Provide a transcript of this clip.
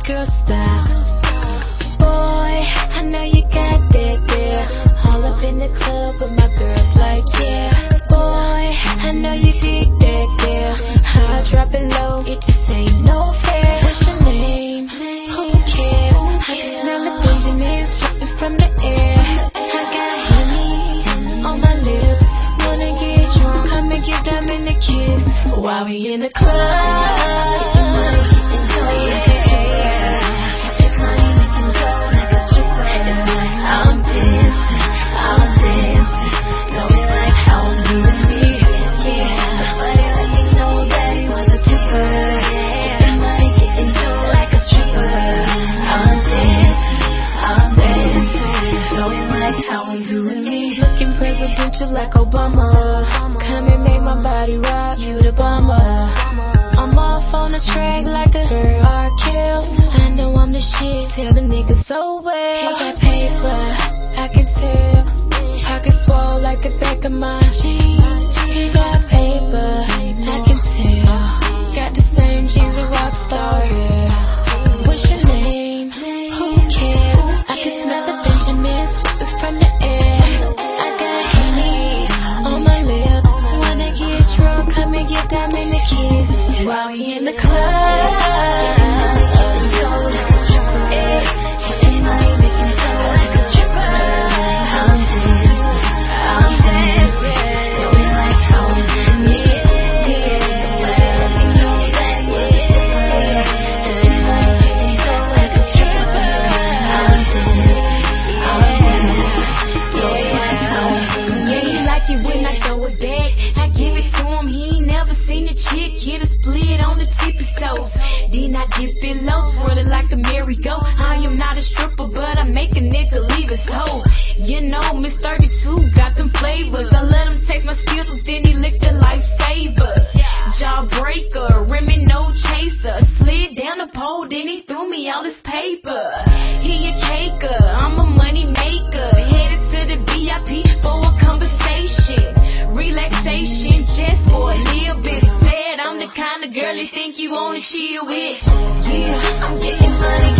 girl style. Boy, I know you got that there. All up in the club, but my girl's like, yeah. Boy, I know you dig that there. I'll drop it low, it just ain't no fair. What's your name? Who cares? I can smell the Benjamin slipping from the air. I got Henny on my lips. Wanna get drunk, come and get them in the kiss while we in the club. Looking presidential like Obama. Come and make my body rock, you the bomber. I'm off on the track like a R. Kill. I know I'm the shit, tell the niggas so well. He got paper, I can tell. Pockets swole like the back of my jeans. He got paper, I can tell. Got the same jeans a rock star. What's your name? Who cares? I can smell the Benjamin slipping from the air. I got Henny on my lips. Wanna get drunk, come and get them in the kiss while we in the club. When I throw it back, I give it to him. He ain't never seen a chick hit a split on the tippy toes. Then I dip it low, twirl it like a merry-go. I am not a stripper, but I make a nigga leave his hoe. You know, Miss 32 got them flavors. I let him taste my Skittles, then he licked the lifesaver. Jawbreaker, Remy no chaser. Slid down the pole, then he threw me all his paper. He a caker, I'm a money maker. Headed to the VIP for a conversation. Relaxation just for a little bit. Said I'm the kind of girl you think you wanna chill with. Yeah, I'm getting money.